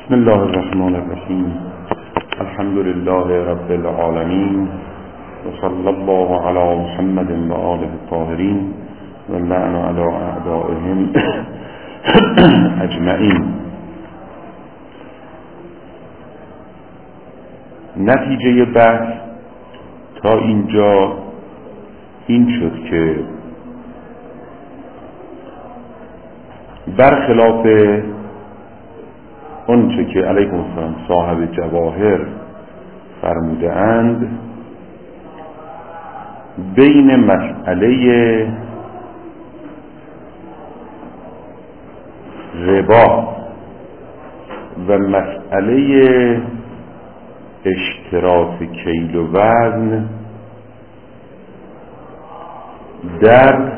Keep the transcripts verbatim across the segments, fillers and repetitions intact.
بسم الله الرحمن الرحیم. الحمد لله رب العالمین و صلی الله علی محمد و آله الطاهرین و لعن علی اعدائهم اجمعین. نتیجه بحث تا اینجا این شد که برخلاف اونچه که علیکم السلام صاحب جواهر فرموده اند، بین مسئله ربا و مسئله اشتراط کیل و وزن در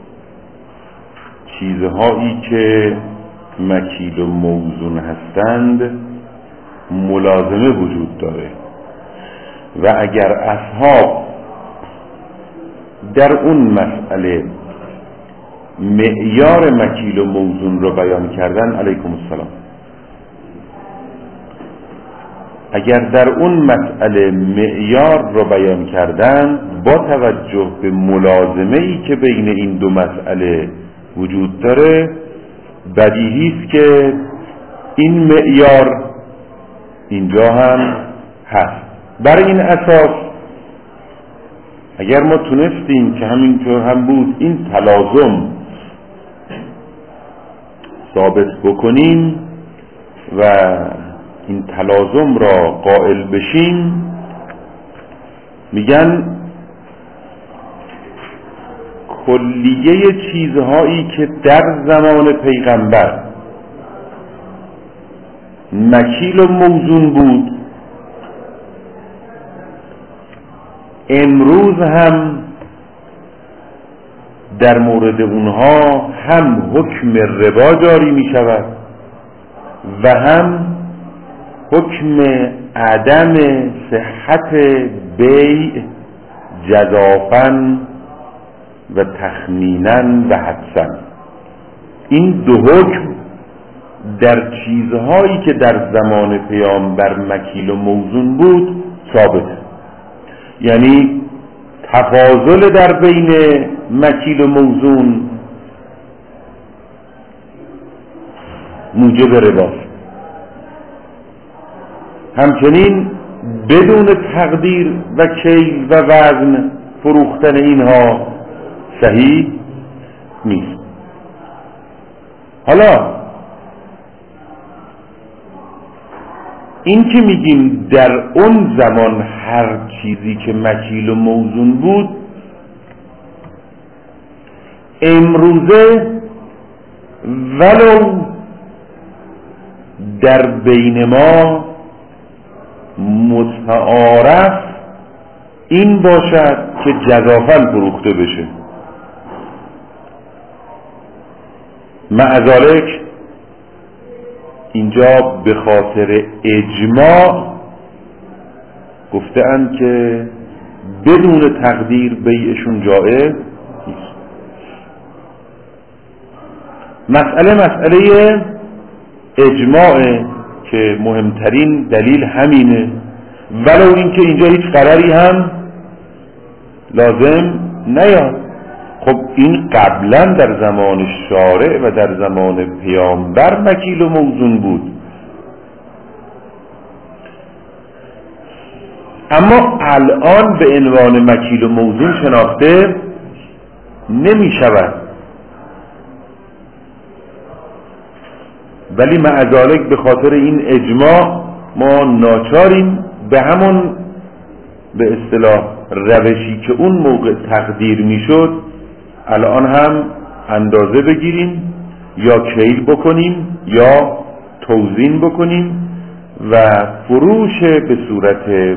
چیزهایی که مکیل و موزون هستند ملازمه وجود داره و اگر اصحاب در اون مسئله معیار مکیل و موزون رو بیان کردن، علیکم السلام، اگر در اون مسئله معیار رو بیان کردن با توجه به ملازمه ای که بین این دو مسئله وجود داره، بدیهی است که این معیار اینجا هم هست. بر این اساس اگر ما تونستیم که همینطور هم بود این تلازم ثابت بکنیم و این تلازم را قائل بشیم، میگن کلیه چیزهایی که در زمان پیغمبر مکیل و موزون بود، امروز هم در مورد اونها هم حکم ربا جاری می شود و هم حکم عدم صحت بیع جزافاً و تخمیناً و حدساً. این دو حکم در چیزهایی که در زمان پیامبر مکیل و موزون بود ثابته. یعنی تفاضل در بین مکیل و موزون موجب رباست. همچنین بدون تقدیر و کیل و وزن فروختن اینها صحیح نیست. حالا این که میگیم در اون زمان هر چیزی که مکیل و موزون بود، امروزه ولو در بین ما متعارف این باشد که جزافاً فروخته بشه، معذالک اینجا به خاطر اجماع گفتند که بدون تقدیر بیعشون جائز نیست. مسئله مسئله اجماعه که مهمترین دلیل همینه، ولو اینکه اینجا هیچ قراری هم لازم نیاد. خب این قبلا در زمان شارع و در زمان پیامبر مکیل و موزون بود، اما الان به عنوان مکیل و موزون شناخته نمی شود. ولی معذالک به خاطر این اجماع ما ناچاریم به همون به اصطلاح روشی که اون موقع تقدیر می شد الان هم اندازه بگیریم یا کیل بکنیم یا توزین بکنیم و فروش به صورت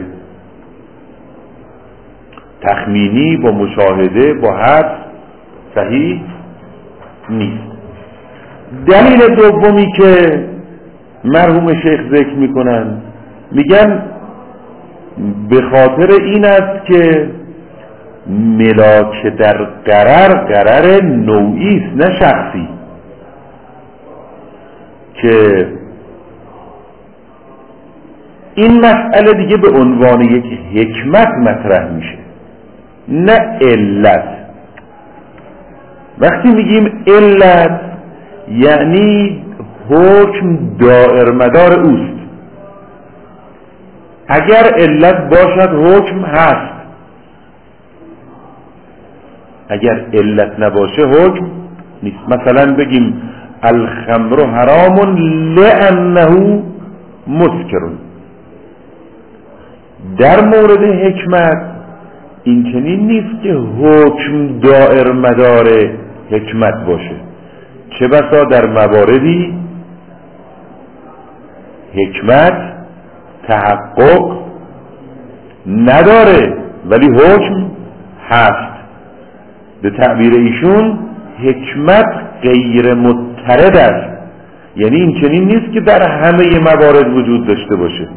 تخمینی با مشاهده با حدس صحیح نیست. دلیل دومی که مرحوم شیخ ذکر میکنن، میگن به خاطر این است که ملاک در قرار قرار نوعی است نه شخصی، که این مسئله دیگه به عنوان یک حکمت مطرح میشه، نه علت. وقتی میگیم علت یعنی حکم دائر مدار اوست. اگر علت باشد حکم هست، اگر علت نباشه حکم نیست. مثلا بگیم الخمر حرام لانه مسکر. در مورد حکمت این چنین نیست که حکم دائر مدار حکمت باشه. چه بسا در مواردی حکمت تحقق نداره ولی حکم هست. به تعبیر ایشون حکمت غیر مضطرد است، یعنی این چنین نیست که در همه موارد وجود داشته باشه.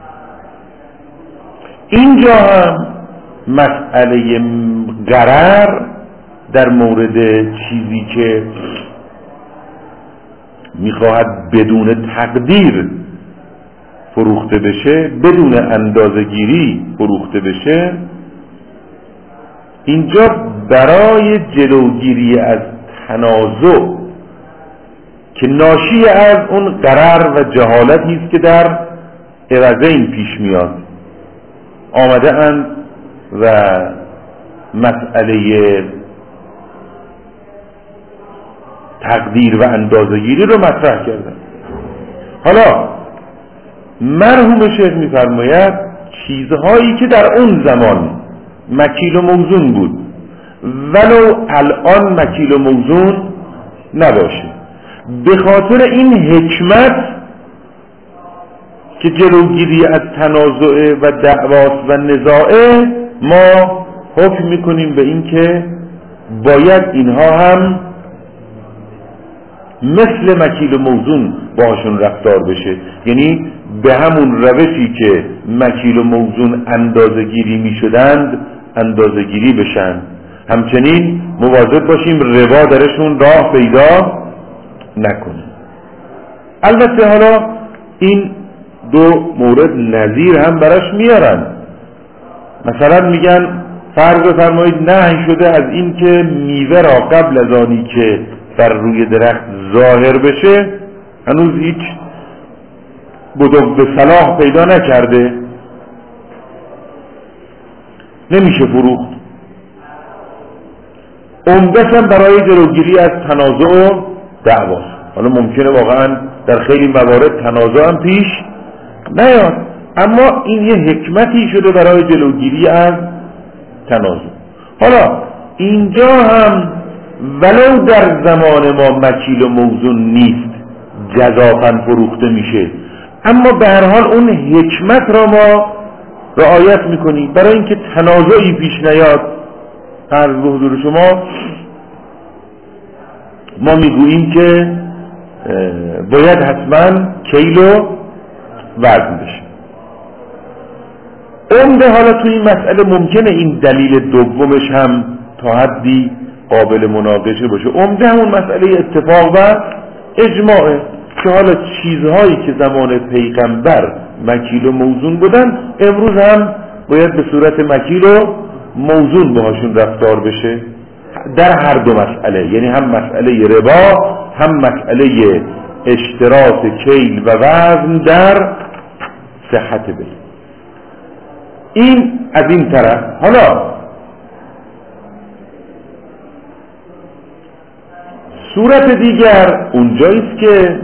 اینجا هم مسئله غرر در مورد چیزی که میخواهد بدون تقدیر فروخته بشه، بدون اندازه‌گیری فروخته بشه، اینجا برای جلوگیری از تنازع که ناشی از اون غرر و جهالتی است که در عوضین پیش میاد، آمده اند و مسئله تقدیر و اندازه‌گیری رو مطرح کردن. حالا مرحوم شیخ می‌فرماید چیزهایی که در اون زمان مکیل و موزون بود ولو الان مکیل و موزون نباشه، به خاطر این حکمت که جلوگیری از تنازع و دعواست و نزاعه، ما حکم میکنیم به این که باید اینها هم مثل مکیل و موزون باشون رفتار بشه، یعنی به همون روشی که مکیل و موزون اندازه گیری می شدند اندازه گیری بشن. همچنین مواظب باشیم ربا درشون راه پیدا نکنه. البته حالا این دو مورد نظیر هم براش میارن. مثلا میگن فرض بفرمایید نهی شده از این که میوه را قبل از آنی که بر روی درخت ظاهر بشه هنوز هیچ بدو به صلاح پیدا نکرده، نمیشه فروخت. عمدتاً برای جلوگیری از تنازع و دعواست. حالا ممکنه واقعا در خیلی موارد تنازع هم پیش نیاد، اما این یه حکمتی شده برای جلوگیری از تنازع. حالا اینجا هم ولو در زمان ما مکیل و موزون نیست جزافاً فروخته میشه، اما به هر حال اون حکمت را ما رعایت میکنیم برای اینکه تنازعی پیش نیاد. عرض به حضور شما ما میگوییم که باید حتما کیل و وزن بشه. عمده حالا توی این مسئله ممکنه این دلیل دومش هم تا حدی قابل مناقشه باشه. عمده همون مسئله اتفاق و اجماعه که حالا چیزهایی که زمان پیغمبر مکیل و موزون بودن امروز هم باید به صورت مکیل و موزون باهاشون رفتار بشه در هر دو مسئله، یعنی هم مسئله ربا هم مسئله اشتراط کیل و وزن در صحت بیع. این از این طرف. حالا صورت دیگر اونجاییست که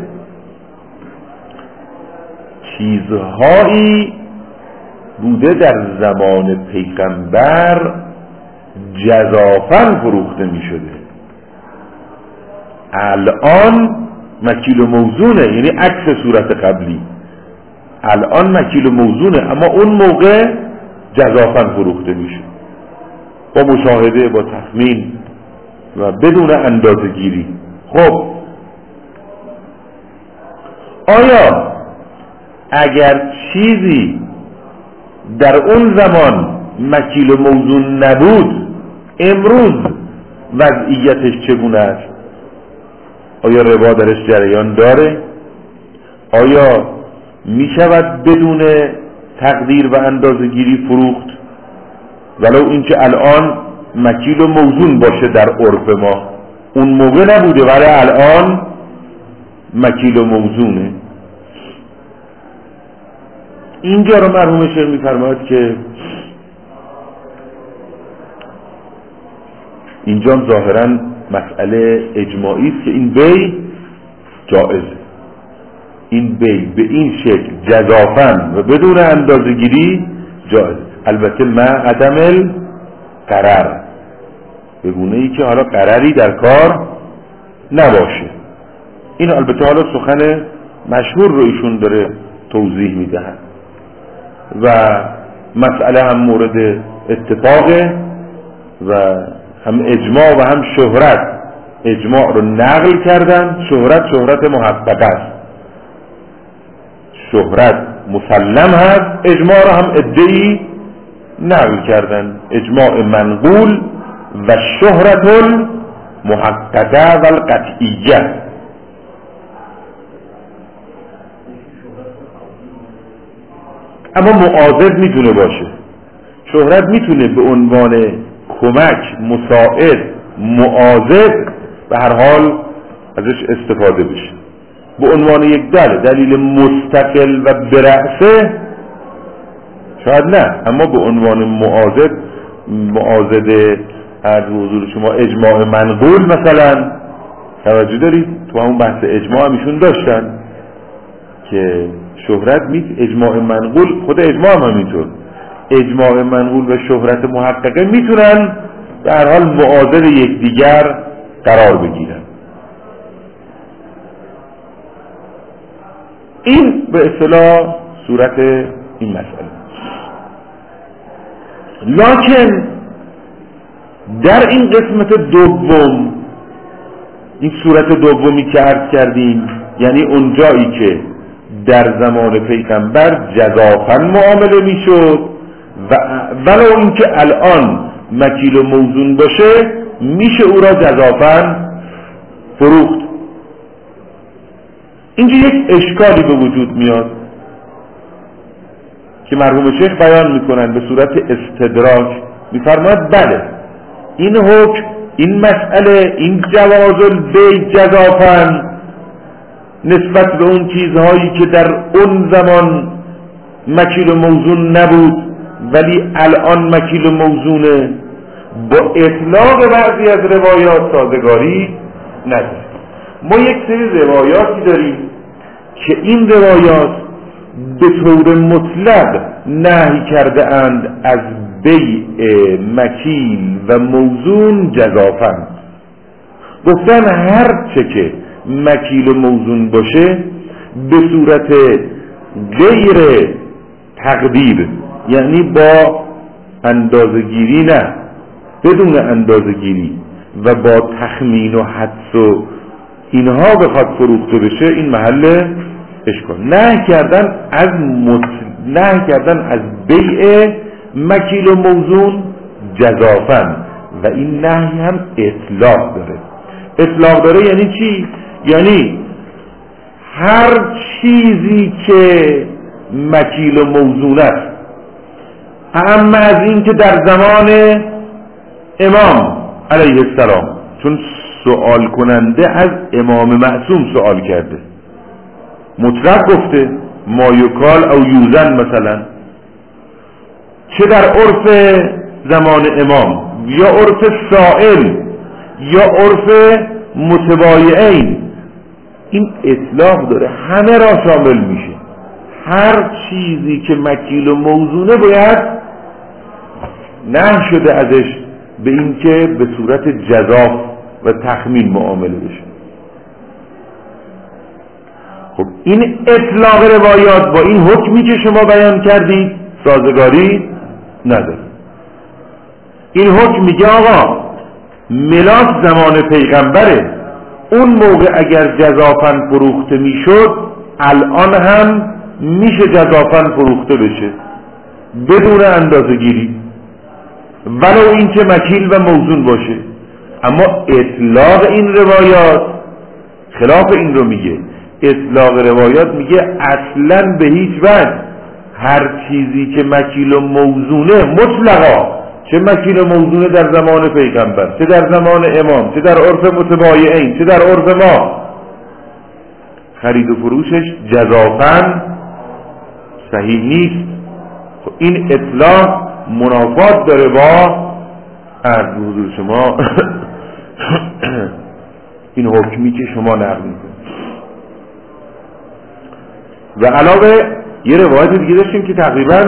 چیزهایی بوده در زمان پیغمبر جزافاً فروخته می شده، الان مکیل و موزونه، یعنی عکس صورت قبلی. الان مکیل و موزونه اما اون موقع جزافاً فروخته می شد با مشاهده، با تخمین و بدون اندازه گیری. خب آیا اگر چیزی در اون زمان مکیل و موزون نبود امروز وضعیتش چگونه است؟ آیا ربا درش جریان داره؟ آیا می شود بدون تقدیر و اندازه‌گیری فروخت، ولو اینکه الان مکیل و موزون باشه در عرف ما. اون موقع نبوده ولی الان مکیل و موزونه. اینجا رو مرحوم شیخ می‌فرماید که اینجا ظاهراً مسئله اجماعی است که این بی جائزه، این بی به این شکل جزافاً و بدون اندازه‌گیری جائز، البته مع عدم القرار، به گونه‌ای که حالا قراری در کار نباشه. این البته حالا سخن مشهور رو ایشون داره توضیح میدهد و مسئله هم مورد اتفاقه و هم اجماع و هم شهرت. اجماع رو نقل کردن، شهرت شهرت محقق است، شهرت مسلم هست، اجماع رو هم ادعی نقل کردن، اجماع منقول و شهرت المحققه و القطعیه. اما معاضد میتونه باشه، شهرت میتونه به عنوان کمک، مساعد، معاضد به هر حال ازش استفاده بشه. به عنوان یک دلیل دلیل مستقل و برأسه شاید نه، اما به عنوان معاضد، معاضد هر حضور شما اجماع منقول مثلا، توجه دارید تو همون بحث اجماع هم ایشون داشتن که شهرت می اجماع منقول، خود اجماع هم همینطور، اجماع منقول و شهرت محققه میتونن به هر حال معاضد یکدیگر قرار بگیرن. این به اصطلاح صورت این مسئله. لکن در این قسمت دوم، این صورت دومی که عرض کردیم، یعنی اونجایی که در زمان پیغمبر جزافاً معامله میشد و ولو اینکه الان مکیل و موزون باشه میشه او را جزافاً فروخت. اینجا یک اشکالی به وجود میاد که مرحوم شیخ بیان میکنن به صورت استدراک. میفرماید بله این حکم، این مسئله، این جواز البیع جزافاً نسبت به اون چیزهایی که در اون زمان مکیل و موزون نبود ولی الان مکیل و موزونه، با اطلاق بعضی از روایات سازگاری نداره. ما یک سری روایاتی داریم که این روایات به طور مطلق نهی کرده اند از بیع مکیل و موزون جزافاً. گفتن هر چه که مکیل و موزون باشه به صورت غیر تقدیر، یعنی با اندازه‌گیری نه، بدون اندازه‌گیری و با تخمین و حدس و اینها بخواد فروخته بشه، این محل اشکال. نهی کردن از مطل... نهی کردن از بیع مکیل و موزون جزافاً و این نهی هم اطلاق داره. اطلاق داره یعنی چی؟ یعنی هر چیزی که مکیل و موزون است، اما از این که در زمان امام علیه السلام، چون سوال کننده از امام معصوم سوال کرده، مطلق گفته ما یکال او یوزن مثلا، چه در عرف زمان امام یا عرف سائل یا عرف متبایعین، این اطلاق داره، همه را شامل میشه. هر چیزی که مکیل و موزونه باید نه شده ازش به این که به صورت جزاف و تخمین معامله بشه. خب این اطلاق روایات با این حکمی که شما بیان کردید سازگاری نداره. این حکم میگه آقا ملاک زمان پیغمبره، اون موقع اگر جزافاً فروخته میشد الان هم میشه جزافاً فروخته بشه بدون اندازه گیری، ولو این که مکیل و موزون باشه. اما اطلاق این روایات خلاف این رو میگه. اطلاق روایات میگه اصلاً به هیچ وجه هر چیزی که مکیل و موزونه مطلقا، چه مکیل و موزونه در زمان پیغمبر، چه در زمان امام، چه در عرف متبایعین، چه در عرف ما، خرید و فروشش جزافاً صحیح نیست. خب این اطلاق منافات داره با عرض حضور شما این حکمی که شما نقل میکنید. و علاوه یه روایت دیگه داشتیم که تقریبا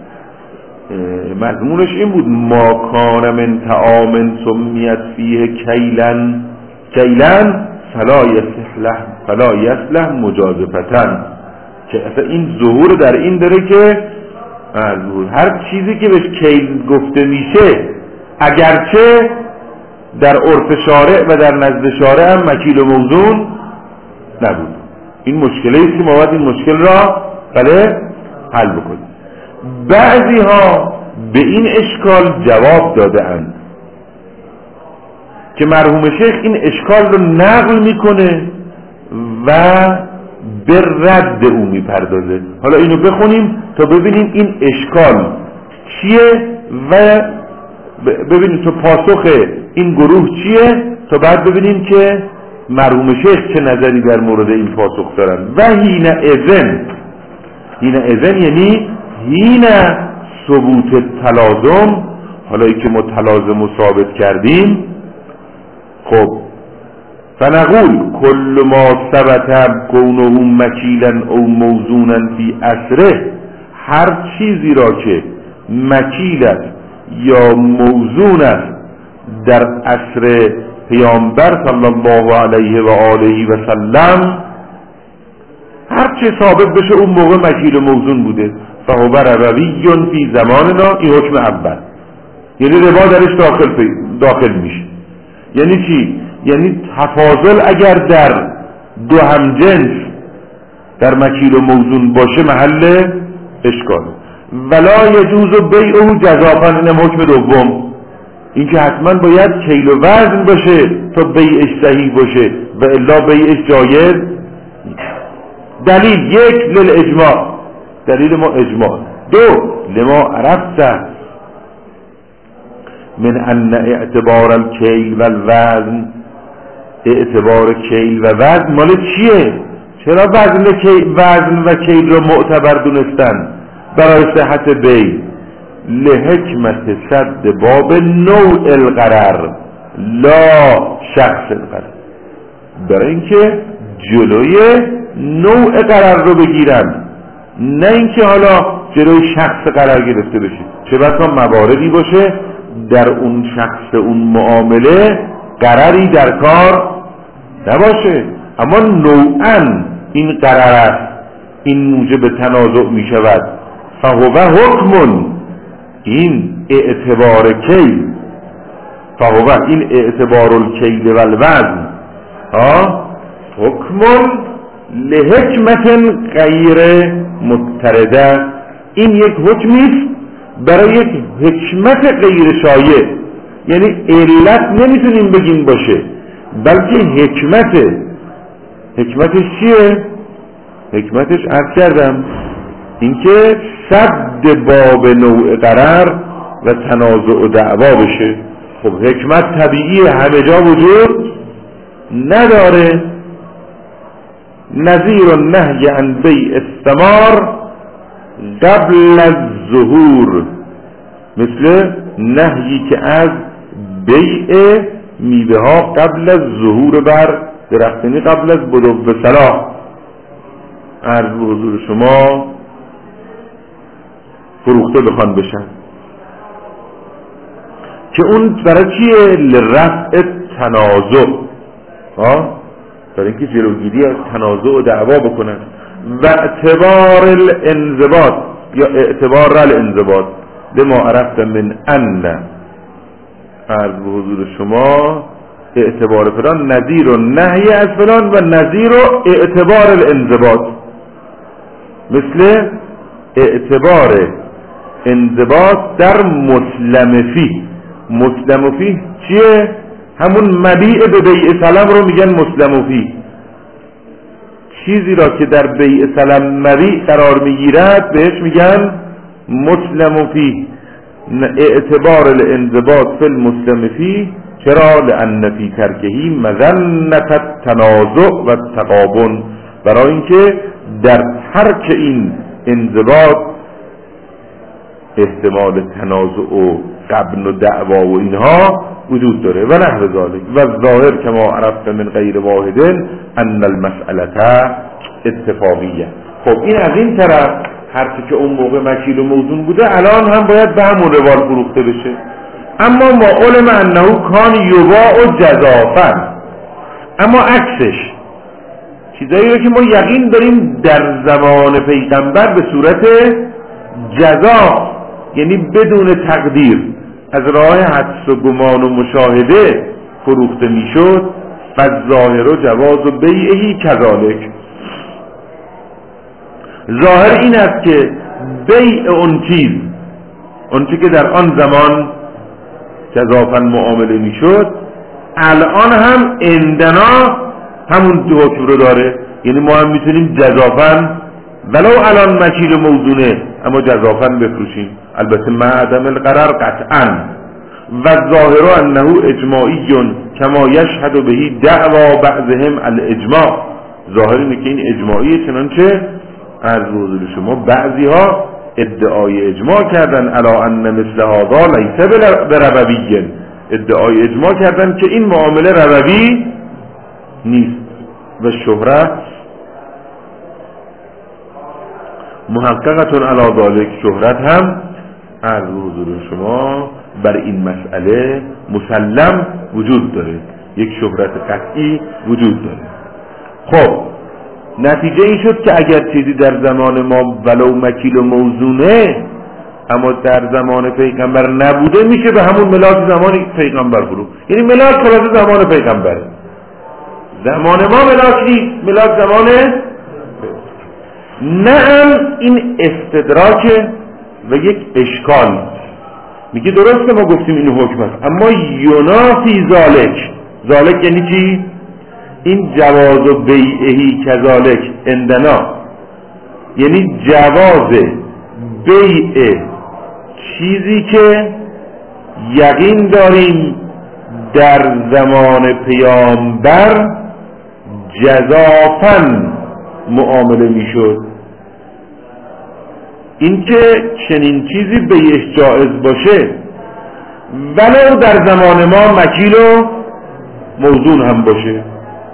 مضمونش این بود: ما کان من طعام سمیت فیه کیلن کیلن فلا یصلح فلا یصلح مجازفتن، که اصلا این ظهور در این داره که هر چیزی که بهش کیل گفته میشه اگرچه در عرف شارع و در نزد شارع هم مکیل و موزون نبود. این مشکلی است که ما باید این مشکل را بله حل بکنیم. بعضی ها به این اشکال جواب داده اند که مرحوم شیخ این اشکال رو نقل میکنه و به رد او میپردازه. حالا اینو بخونیم تا ببینیم این اشکال چیه و ببینیم تو پاسخ این گروه چیه، تا بعد ببینیم که مرحوم شیخ چه نظری در مورد این پاسخ دارن. و هین اذن، هین اذن یعنی هین ثبوت تلازم. حالا ای که ما تلازم رو ثابت کردیم، خب فنقول کل ما ثبت کونه مکیلا او موزونا فی اثره، هر چیزی را که مکیل است یا موزون است در عصر پیامبر صلی الله علیه و آله و سلم، هر چه ثابت بشه اون موقع مکیل و موزون بوده. فهو روی فی زماننا، این حکم اول، یعنی ربا درش داخل داخل میشه. یعنی چی؟ یعنی تفاضل اگر در دو همجنس در مکیل و موزون باشه محل اشکال. ولا یجوز بیعه جزافا، اینم حکم دوم، این که حتما باید کیل و وزن باشه تا بیعش صحیح باشه و الا بیعش جایز. دلیل یک للاجماع، دلیل ما اجماع. دو لما عرفت من ان اعتبار الکیل و الوزن، اعتبار کیل و وزن مال چیه؟ چرا وزن وزن و کیل رو معتبر دونستن؟ برای صحت بی، لحکمت صد باب نوع القرار لا شخص القرار، برای اینکه جلوی نوع قرار رو بگیرن، نه اینکه حالا جلوی شخص قرار گرفته بشه. چه بسا مواردی باشه در اون شخص اون معامله قراری در کار نباشه، اما نوعاً این قرار است، این موجب تنازع می شود. فهو حکم، این اعتبار کیل، فهو این اعتبار الکیل و الوزن ها حکم لحکمت غیر مضطرده، این یک حکمی است برای یک حکمت غیر شایع. یعنی علت نمیتونیم بگیم باشه، بلکه حکمت. حکمتش چیه؟ حکمتش عرض کردم اینکه صد باب نوع قرار و تنازع و دعوا بشه. خب حکمت طبیعی همه جا وجود نداره. نظیر النهی عن بیع الثمار قبل الظهور، مثل نهیی که از بیع میوه ها قبل از ظهور بر درختنی، قبل از بدو صلاح. عرض به حضور شما فروخته بخوان بشن که اون برای چیه؟ لرفع تنازع، ها، برای اینکه جلوگیری از تنازع و دعوا بکنن. و اعتبار الانضباط یا اعتبار الانضباط لما عرفت من ان، عرض به حضور شما اعتبار فلان نظیر و نهی از فلان و نظیر و اعتبار الانضباط، مثل اعتبار انضباط در مسلم فی. مسلم فی چیه؟ همون مبیع به بیع سلام رو میگن مسلم فی. چیزی را که در بیع سلم مبیع قرار میگیرد بهش میگن مسلم فیه، اعتبار الانضباط فی المسلم فیه. چرا؟ لأن فی ترکهی مظنة التنازع و التغابن، برای اینکه در ترک این انضباط احتمال تنازع و غبن و دعوا و اینها وجود داره. و نحو ذالک. و ظاهر کما عرفت من غیر واحد ان المسئله اتفاقیه. خب این از این طرف هرچی که اون موقع مکیل و موزون بوده الان هم باید به همون روال فروخته بشه. اما ما علم انه کان یباع جزافا، اما عکسش چیزایی رو که ما یقین داریم در زمان پیغمبر به صورت جزاف، یعنی بدون تقدیر، از راه حدس و گمان و مشاهده فروخته میشد، فالظاهر و جواز و بیعهی کذالک. ظاهر این است که بیع اون چیز، اون چیزی که در آن زمان جزافاً معامله میشد، الان هم عندنا همون دو حکم رو داره. یعنی ما هم میتونیم جزافاً ولو الان مکیل موزونه اما جزافاً بفروشیم، البته مع عدم القرار قطعاً. و ظاهر انه اجماعی کما یشهد بهی دعوا بعضهم الاجماع. ظاهر اینه که این اجماعیه، چنانچه از حضور شما بعضی ها ادعای اجماع کردن علی ان مثل هذا لیس بربوی، ادعای اجماع کردن که این معامله ربوی نیست. و شهرت محققتون علی ذالک، شهرت هم از حضور شما بر این مسئله مسلم وجود داره، یک شهرت قطعی وجود داره. خب نتیجه این شد که اگر چیزی در زمان ما ولو مکیل و موزونه اما در زمان پیغمبر نبوده، میشه به همون ملاک زمان پیغمبر فرو. یعنی ملاک خلاص زمان پیغمبر، زمان ما ملاک نیست، ملاک زمان نه. این استدراک و یک اشکال. میگه درسته ما گفتیم این حکم است، اما ینافی ذالک. ذالک یعنی چی؟ این جواز و بیعهی کذالک عندنا، یعنی جواز بیع چیزی که یقین داریم در زمان پیامبر جزافاً معامله میشد. این که چنین چیزی بیعش جائز باشه ولو در زمان ما مکیل و موزون هم باشه،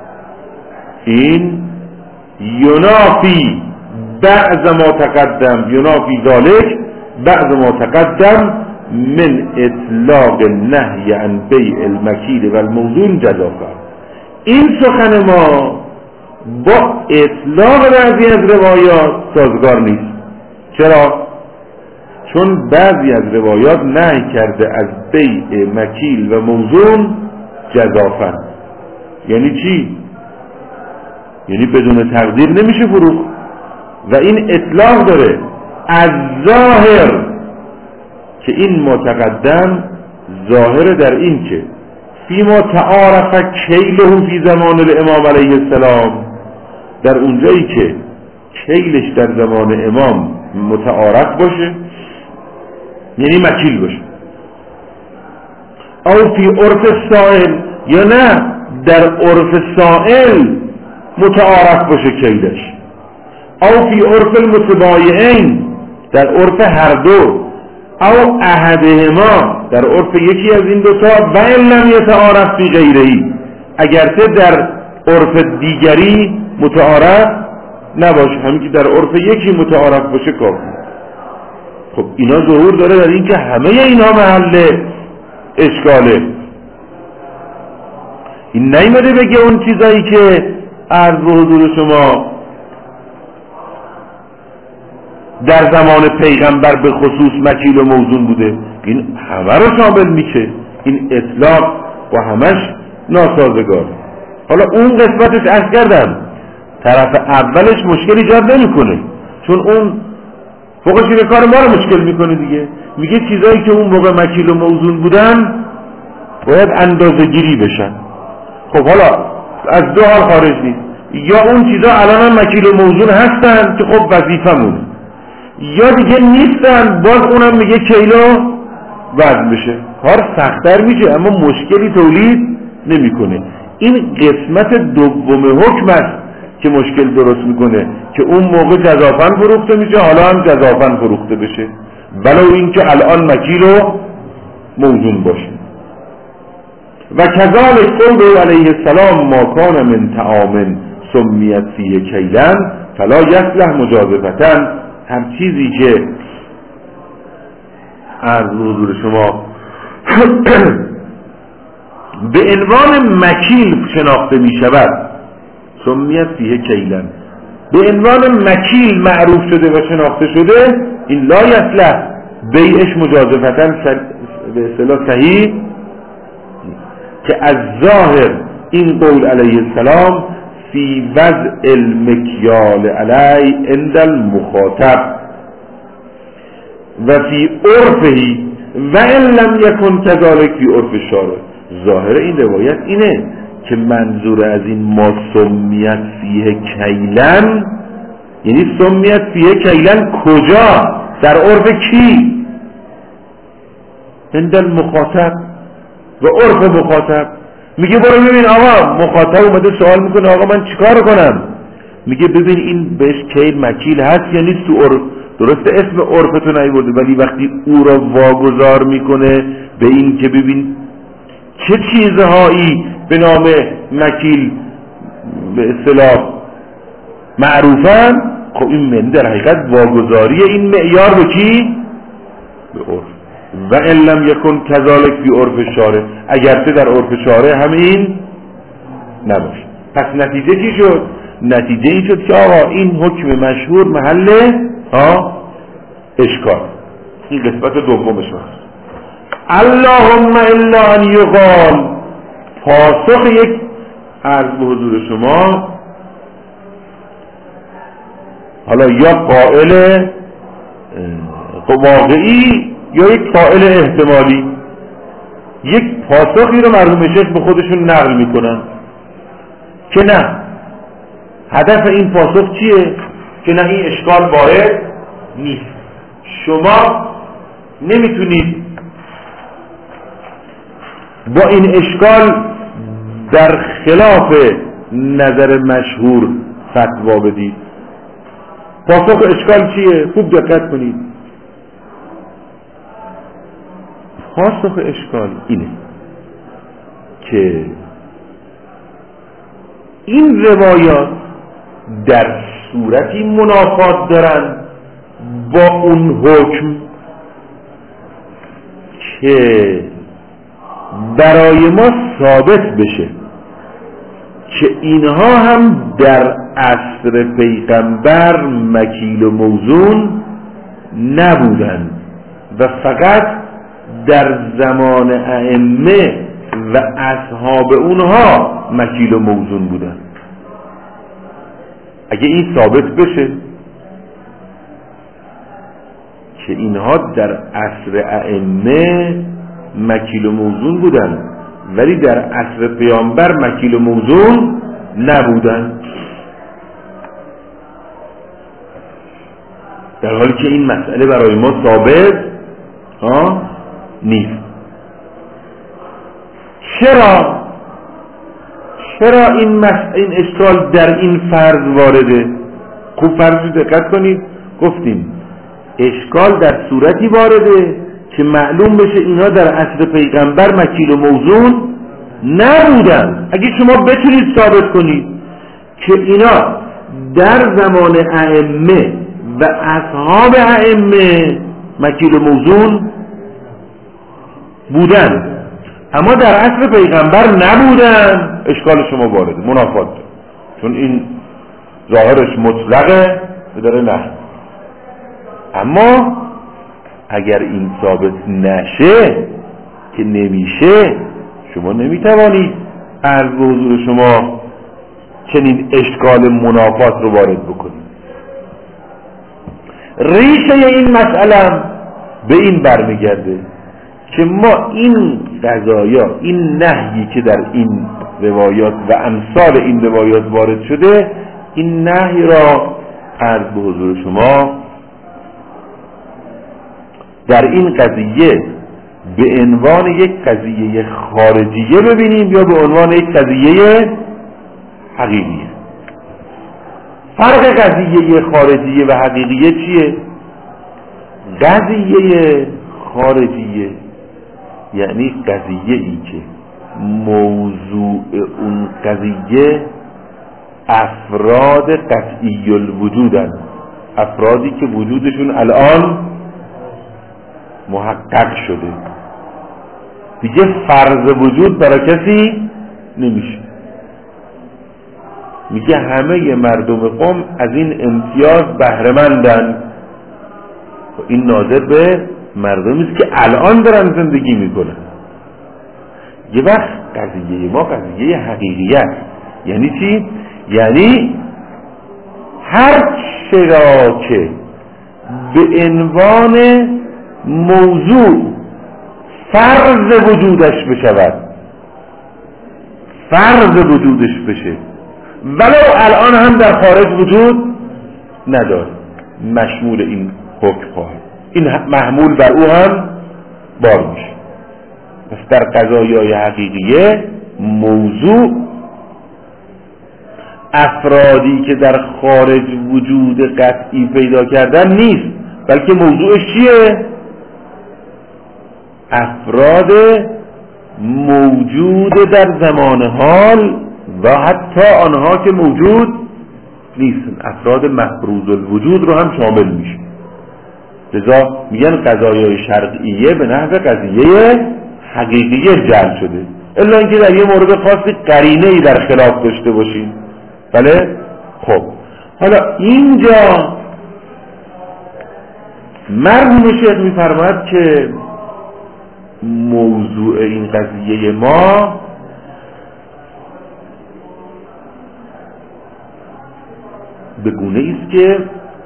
این ینافی بعض ما تقدم، ینافی ذالک بعض ما تقدم من اطلاق النهی عن بیع المکیل و الموزون جزافا. این سخن ما با اطلاق بعضی از روایات سازگار نیست. چرا؟ چون بعضی از روایات نهی کرده از بیع مکیل و موزون جزافا. یعنی چی؟ یعنی بدون تقدیر نمیشه فروخت و این اطلاق داره از ظاهر که این متقدم ظاهر در این که فیما تعارف کیله فی زمان الامام علیه السلام، در اونجایی که کیلش در زمان امام متعارف باشه یعنی مکیل باشه، او فی عرف سائل، یا نه در عرف سائل متعارف باشه کیلش، او فی عرف المتبایعین در عرف هر دو، او احدهما در عرف یکی از این دوتا، و ان لم یتعارف فی غیرهی، اگرچه در عرف دیگری متعارف نباشه، همین که در عرف یکی متعارف باشه کافی. خب اینا ظهور داره در این که همه اینا محل اشکاله. این نیمده بگه اون چیزایی که عرض و حضور شما در زمان پیغمبر به خصوص مکیل و موزون بوده، این همه رو شامل میشه. این اطلاق و همش ناسازگار. حالا اون قسمتش عرض کردم طرف اولش مشکل ایجاد نمیکنه، چون اون فوقش اینه کار ما رو مشکل میکنه دیگه. میگه چیزایی که اون موقع مکیل و موزون بودن باید اندازه گیری بشن. خب حالا از دو حال خارج نیست، یا اون چیزا الان هم مکیل و موزون هستن که خب وظیفمونه، یا دیگه نیستن باز اونم میگه کیل و وزن بشه. کار سخت‌تر میشه اما مشکلی تولید نمیکنه. این قسمت دوم حکم است که مشکل درست میکنه که اون موقع جزافن فروخته میشه، حالا هم جزافن فروخته بشه ولو اینکه الان مکیل و موزون باشه. و کذالک قوله علیه السلام ما کان من طعام سمیت فیه کیلا فلا یصلح مجازفة. هر چیزی که عرض حضور شما به عنوان مکیل شناخته می شود، سمیت فیه کیلا، به عنوان مکیل معروف شده و شناخته شده، این لا یصلح بیعش مجازفة به اصطلاح صحیح، که از ظاهر این قول علیه السلام فی وضع المکیال علی عند المخاطب و فی عرفه و ان لم یکن کذالک فی عرف الشارع. ظاهر این روایت اینه که منظور از این ما سمیت فیه کیلن یعنی سمیت فیه کیلن کجا؟ در عرف کی؟ عند المخاطب و عرف مخاطب. میگه برو ببین آقا، مخاطب اومده سوال میکنه آقا من چیکار کنم؟ میگه ببین این بهش کیل مکیل هست یا نیست تو عرف. درسته اسم عرفتو نیورده ولی وقتی او را واگذار میکنه به این که ببین چه چیزهایی به نام مکیل به اصطلاح معروفن، خب این من در حقیقت واگذاری این معیار به کی؟ به عرف. و ان لم یکن کذالک فی عرف شارع، اگرچه در عرف شارع همین نباشه. پس نتیجه چی شد؟ نتیجه این شد که آقا این حکم مشهور محل ها اشکال. این قسمت دومش هست. اللهم الا ان یقال، پاسخ یک عرض به حضور شما، حالا یا قائل واقعی یا یک قائل احتمالی، یک پاسخی رو مرحوم شیخ به خودشون نقل میکنن که نه هدف این پاسخ چیه؟ که نه این اشکال وارد نیست. شما نمیتونید با این اشکال در خلاف نظر مشهور فتوا بدید. پاسخ اشکال چیه؟ خوب دقت کنید. پاسخ اشکال اینه که این روایات در صورتی منافات دارن با اون حکم که برای ما ثابت بشه که اینها هم در عصر پیغمبر مکیل و موزون نبودن و فقط در زمان ائمه و اصحاب اونها مکیل و موزون بودن. اگه این ثابت بشه که اینها در عصر ائمه مکیل و موزون بودن ولی در عصر پیامبر مکیل و موزون نبودن، در حالی که این مسئله برای ما ثابت ها نیست. چرا چرا این مسئله این اشکال در این فرض وارده؟ خوب فرض دقت کنید. گفتیم اشکال در صورتی وارده که معلوم بشه اینها در عصر پیغمبر مکیل و موزون نبودن. اگه شما بتونید ثابت کنید که اینا در زمان ائمه و اصحاب ائمه مکیل و موزون بودن اما در عصر پیغمبر نبودن، اشکال شما وارده، منافات، چون این ظاهرش مطلقه داره نه. اما اگر این ثابت نشه که نمیشه، شما نمیتوانید عرض به حضور شما چنین اشکال منافات رو وارد بکنید. ریشه این مسئله به این برمیگرده که ما این قضایا، این نهیی که در این روایات و امثال این روایات وارد شده، این نهی را عرض به حضور شما در این قضیه به عنوان یک قضیه خارجیه ببینیم یا به عنوان یک قضیه حقیقیه. فرق قضیه خارجیه و حقیقیه چیه؟ قضیه خارجیه یعنی قضیه ای که موضوع اون قضیه افراد قطعی الوجودن، افرادی که وجودشون الان محقق شده، دیگه فرض وجود برای کسی نمیشه. میگه همه مردم قوم از این امتیاز بهره‌مندن. این ناظر به مردمی است که الان دارن زندگی میکنن. یه وقت قضیه ما قضیه حقیقیت یعنی چی؟ یعنی هر چرا که به عنوان موضوع فرض وجودش بشود، فرض وجودش بشه، ولو الان هم در خارج وجود نداره، مشمول این حکم خواهد، این محمول بر او هم بار میشه. پس در قضایای حقیقیه موضوع افرادی که در خارج وجود قطعی پیدا کردن نیست، بلکه موضوعش چیه؟ افراد موجود در زمان حال و حتی آنها که موجود نیستن، افراد مفروض الوجود رو هم شامل میشه. لذا میگن قضایای شرعیه به نحو قضیه حقیقیه جعل شده، الا اینکه در یه مورد خاصی قرینه‌ای در خلاف داشته باشیم. بله؟ خب حالا اینجا مرحوم شیخ میفرماید که موضوع این قضیه ما به گونه است که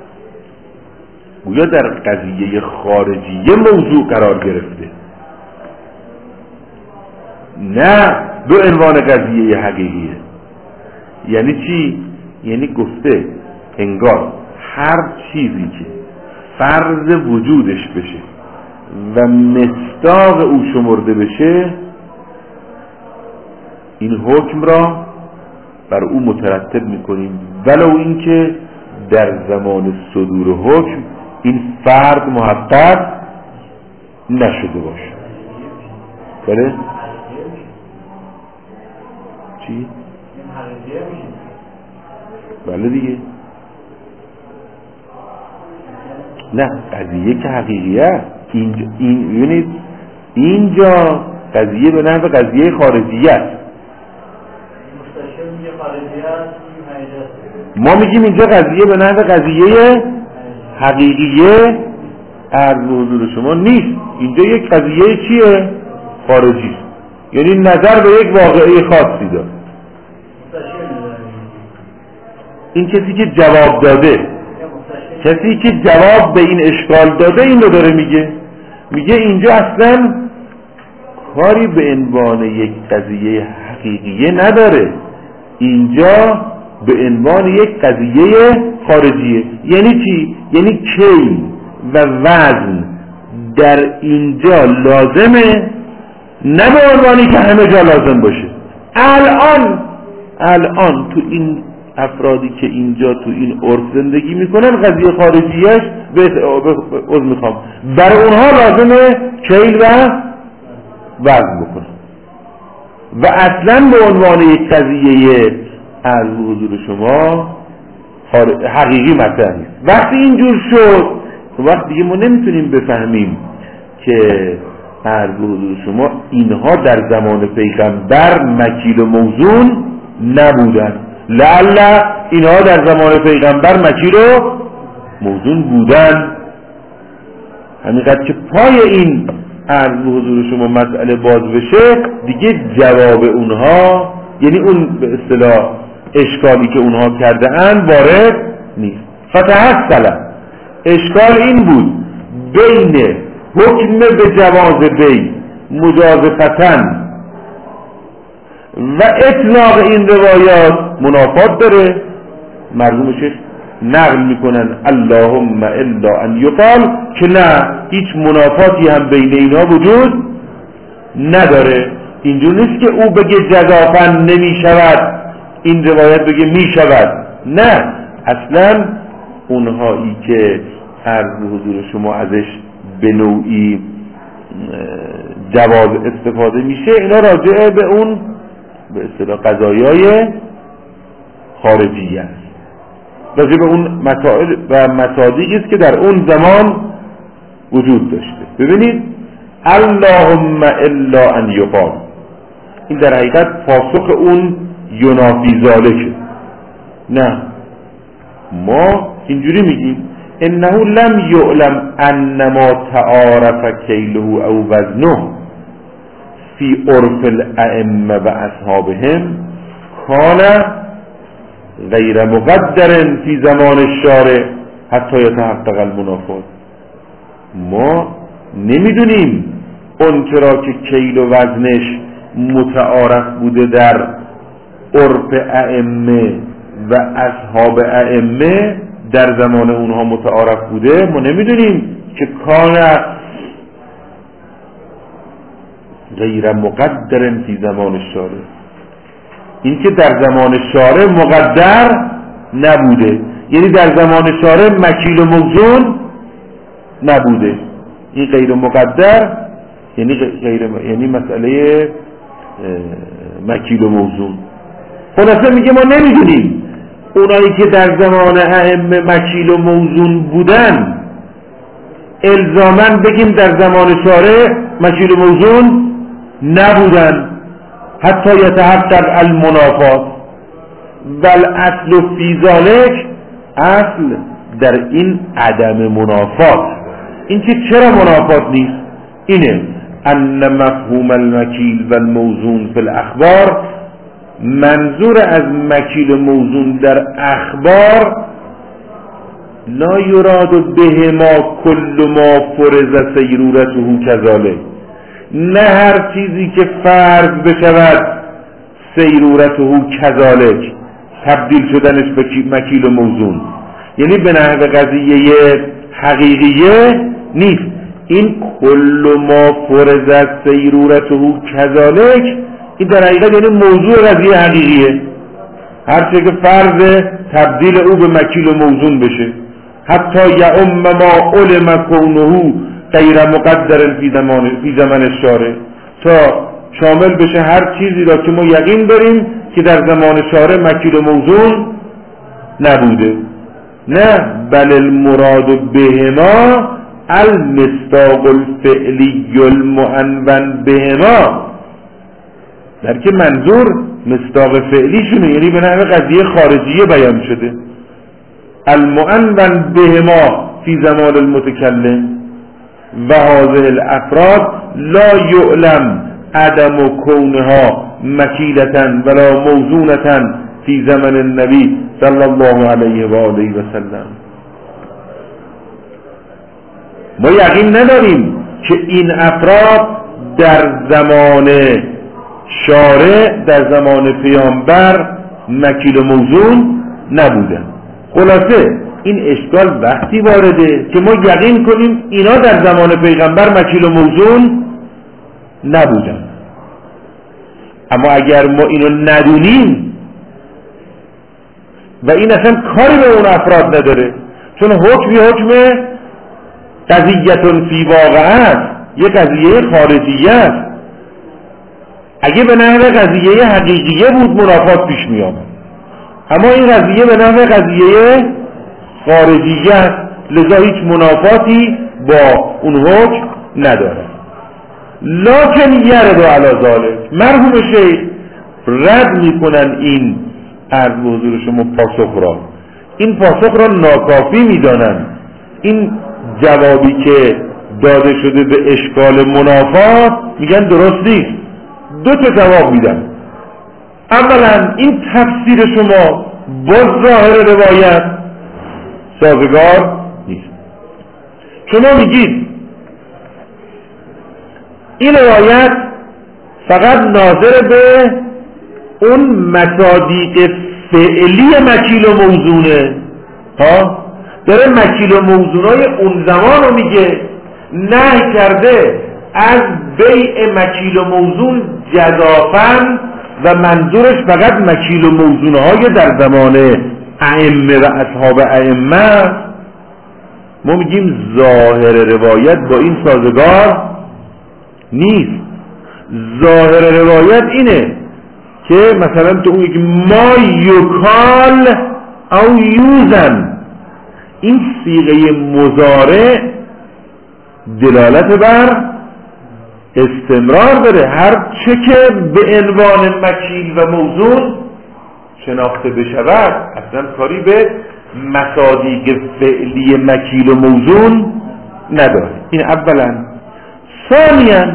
گویا در قضیه خارجیه موضوع قرار گرفته، نه به عنوان قضیه حقیقیه. یعنی چی؟ یعنی گفته انگار هر چیزی که فرض وجودش بشه و مصداق او شمرده بشه، این حکم را بر او مترتب میکنیم، ولو اینکه در زمان صدور حکم این فرد محقق نشده باشه. بله؟ چی؟ بله دیگه. نه قضیه که حقیقیه اینجا این یعنی اینجا قضیه به نحو قضیه خارجیه است. ما میگیم اینجا قضیه به نحو قضیه حقیقیه عرض حضور شما نیست. اینجا یک قضیه چیه؟ خارجی است، یعنی نظر به یک واقعه خاصی داره. این کسی که جواب داده، کسی که جواب به این اشکال داده این رو داره میگه. میگه اینجا اصلا کاری به عنوان یک قضیه حقیقیه نداره، اینجا به عنوان یک قضیه خارجیه. یعنی چی؟ یعنی کی و وزن در اینجا لازمه، نه به عنوانی که همه جا لازم باشه. الان الان تو این افرادی که اینجا تو این عرف زندگی میکنن قضیه خارجیش به عرض میخوام برای اونها لازمه کیل و وزن بکنن و اصلا به عنوان یک قضیه از حضور شما حقیقی مطرح نیست. وقتی اینجور شد وقت دیگه ما نمیتونیم بفهمیم که از حضور شما اینها در زمان پیغمبر مکیل و موزون نبودن. لعل اینها در زمان پیغمبر مکیل و موزون بودن، همینقدر که پای این عرض حضور شما مسئله باز بشه دیگه جواب اونها، یعنی اون به اصطلاح اشکالی که اونها کرده اند وارد نیست. فتحصل اشکال این بود بین حکم به جواز بی مجازفتن و اطلاق این روایات منافات داره، مرحومش نقل میکنن اللهم الا ان یقال که نه، هیچ منافاتی هم بین اینا وجود نداره. اینجور نیست که او بگه جزافا نمیشود، این روایت بگه میشود، نه، اصلا اونهایی که عرض حضور شما ازش به نوعی جواز استفاده میشه، اینا راجعه به اون به اصطلاح قضایای خارجی است، راجع به اون مسائل و مصادیقی است که در اون زمان وجود داشته. ببینید اللهم الا ان یقال، این در حقیقت پاسخ اون ینافی ذالکه. نه، ما اینجوری میگیم انه لم یعلم انما تعارف کیله او وزنه فی عرف الائمه و اصحابهم کان غیر مقدر فی زمان الشارع حتی یتحقق المنافات. ما نمیدونیم اون چرا که کیل و وزنش متعارف بوده در عرف ائمه و اصحاب ائمه، در زمان اونها متعارف بوده، ما نمیدونیم که کان غیر مقدر فی زمان الشارع، این که در زمان شارع مقدر نبوده، یعنی در زمان شارع مکیل و موزون نبوده. این غیر مقدر یعنی غیر یعنی مسئله مکیل و موزون. خلاصه میگه ما نمیدونیم اونایی که در زمان ائمه مکیل و موزون بودن الزاماً بگیم در زمان شارع مکیل و موزون نبودن حتی یتحقق المنافات. بل اصل فی ذالک، اصل در این عدم منافات. این که چرا منافات نیست اینه ان مفهوم المکیل و الموزون فی الاخبار، منظور از مکیل و موزون در اخبار لا یراد به ما کل ما فرض سیرورته کذالک، نه هر چیزی که فرض بشود سیرورته کذالک، تبدیل شدنش به مکیل و موزون، یعنی به نحو قضیه حقیقیه نیست. این کل ما فرض سیرورته کذالک، این در حقیقت یعنی موضوع قضیه حقیقیه، هر چه که فرض تبدیل او به مکیل و موزون بشه. حتی یعم ما علم کونه غیر مقدر فی زمان فی زمان الشارع، تا شامل بشه هر چیزی را که ما یقین داریم که در زمان شارع مکیل و موزون نبوده. نه، بل المراد بهما المصداق الفعلی المعنون بهما، در که منظور مصداق فعلی شونه، یعنی به نحو قضیه خارجیه بیان شده. المعنون بهما فی زمان المتکلم و هذه الافراد لا یعلم عدم کونها مکیلتن ولا موزونتن فی زمن النبی صلی الله علیه و آله و سلم. ما یقین نداریم که این افراد در زمان شارع، در زمان پیامبر مکیل و موزون نبودن. خلاصه این اشکال وقتی وارده که ما یقین کنیم اینا در زمان پیغمبر مکیل و موزون نبودن. اما اگر ما اینو ندونیم و این اصلا کاری به اون افراد نداره، چون حکمی حکم قضیتون فی واقع است، یه قضیه خارجیه است. اگه به نحو قضیه حقیقیه بود منافات پیش می آمد، اما این قضیه به نحو قضیه خارجیه است، لذا هیچ منافاتی با اون حکم نداره. لکن یرد علی ذالک، مرحوم شیخ رد میکنن این عرض حضور شما پاسخ را، این پاسخ را ناکافی میدانن. این جوابی که داده شده به اشکال منافات میگن درست نیست. دو تا جواب میدن. اولا این تفسیر شما با ظاهر روایت سازگار نیست. شما میگید این روایت فقط ناظر به اون مصادیق فعلی مکیل و موزونه، ها داره مکیل و موزونای اون زمان رو میگه، نهی کرده از بیع مکیل و موزون جزافن و منظورش فقط مکیل و موزونهای در زمان ائمه و اصحاب ائمه. ما میگیم ظاهر روایت با این سازگار نیست. ظاهر روایت اینه که مثلا تو اون ما یکال او یوزن، این صیغه مضارع دلالت بر استمرار داره، هر چه که به عنوان مکیل و موزون شناخته بشود اصلا کاری به مصادیق فعلی مکیل و موزون نداره. این اولا. ثانیاً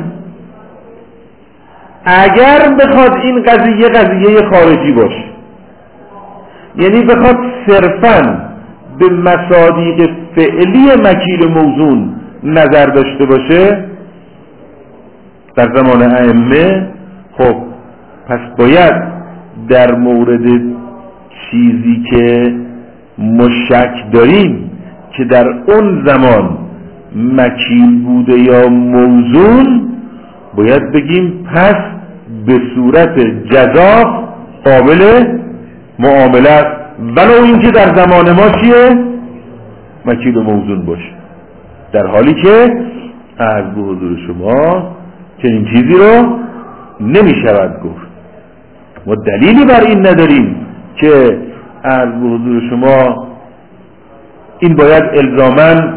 اگر بخواد این قضیه قضیه خارجی باشه، یعنی بخواد صرفاً به مصادیق فعلی مکیل و موزون نظر داشته باشه در زمان ائمه، خب پس باید در مورد چیزی که مشک داریم که در اون زمان مکیل بوده یا موزون، باید بگیم پس به صورت جزاف قابل معامله است، ولو اینکه در زمان ما چیه؟ مکیل و موزون باشه. در حالی که از به حضور شما چنین چیزی رو نمی شود گفت. ما دلیلی بر این نداریم که از به حضور شما این باید الزاماً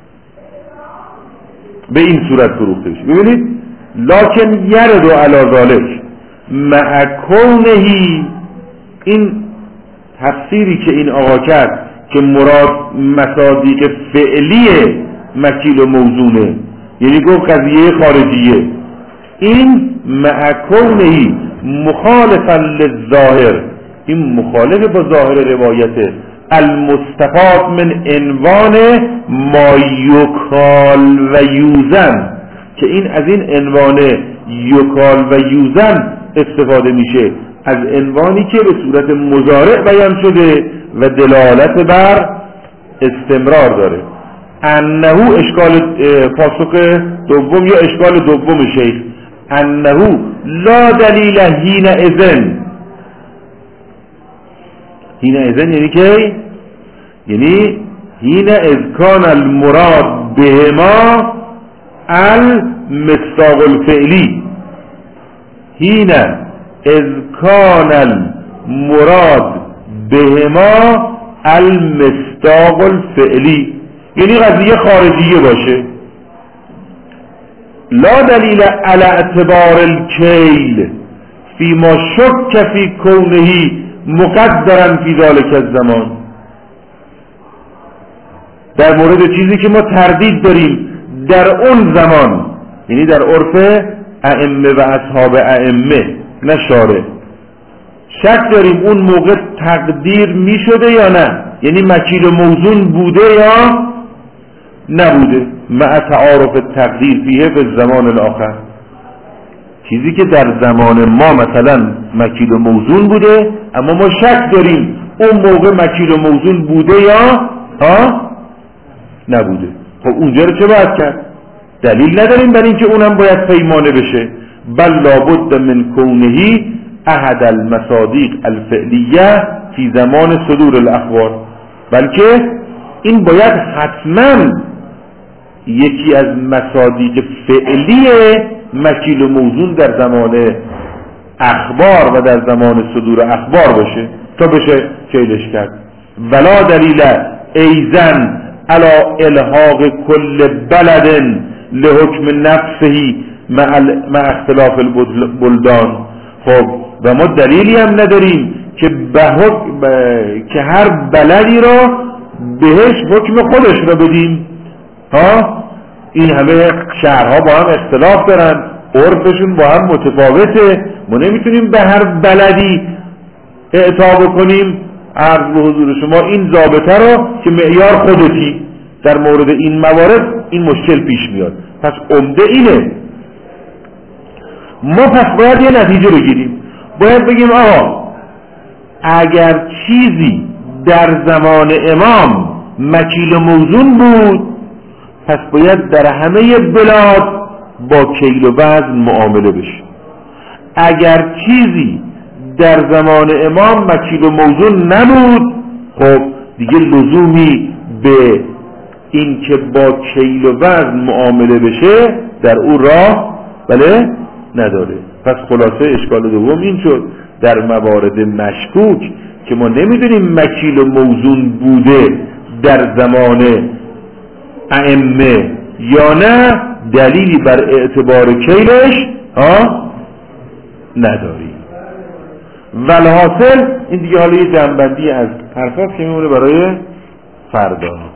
به این صورت فروخته بشه. ببینید لکن یرد و علی ذالک مع کونهی، این تفسیری که این آقا کرد که مراد مصادیق فعلی مکیل و موزونه، یعنی گفت قضیه خارجیه، این مع کونهی مخالفا للظاهر، این مخالف با ظاهر روایته، المستفاد من عنوان ما یکال و یوزن، که این از این عنوان یکال و یوزن استفاده میشه، از عنوانی که به صورت مضارع بیان شده و دلالت بر استمرار داره. انه اشکال پاسخ دوم یا اشکال دوم شیخ، انه لا دلیل هین اذن. هین اذن یعنی که یعنی هین اذ کان المراد بهما المصداق الفعلی، هین اذ کان المراد بهما المصداق الفعلی، یعنی قضیه خارجیه باشه. لا دلیل علی اعتبار الکیل فیما شک فی کونه مقدرا فی ذلک الزمان، در مورد چیزی که ما تردید داریم در اون زمان، یعنی در عرف ائمه و اصحاب ائمه نه شارع، شک داریم اون موقع تقدیر می شده یا نه، یعنی مکیل و موزون بوده یا نبوده، مع تعارف تقدیر فیه به زمان الاخر، چیزی که در زمان ما مثلا مکیل و موزون بوده اما ما شک داریم اون موقع مکیل و موزون بوده یا ها نبوده. خب اونجا رو چه باید کرد؟ دلیل نداریم برای اینکه اونم باید پیمانه بشه، بل لابد من کونهی احد المصادیق الفعلیه فی زمان صدور الاخبار، بلکه این باید حتما یکی از مصادیق فعلی مکیل و موزون در زمان اخبار و در زمان صدور اخبار باشه تا بشه کیلش کرد. ولا دلیل ایزن علا الحاق کل بلد لحکم نفسه مع اختلاف البلدان. خب و ما دلیلی هم نداریم که به حکم که هر بلدی را بهش حکم خودش را بدیم. ها این همه شهرها با هم اختلاف دارن، عرفشون با هم متفاوته، ما نمیتونیم به هر بلدی اعطا بکنیم. عرض به حضور شما این ضابطه رو که معیار خودتی، در مورد این موارد این مشکل پیش میاد. پس عمده اینه، ما پس باید یه نتیجه بگیریم. باید بگیم آقا اگر چیزی در زمان امام مکیل و موزون بود پس باید در همه بلاد با کیل و وزن معامله بشه. اگر چیزی در زمان امام مکیل و موزون نبود خب دیگه لزومی به این که با کیل و وزن معامله بشه در او راه بله نداره. پس خلاصه اشکال دوم این شد در موارد مشکوک که ما نمیدونیم مکیل و موزون بوده در زمان ائمه یا نه، دلیلی بر اعتبار کیلش ها نداری. والحاصل این دیگه حالا یه جنبندی از حرفات که میمونه برای فردا.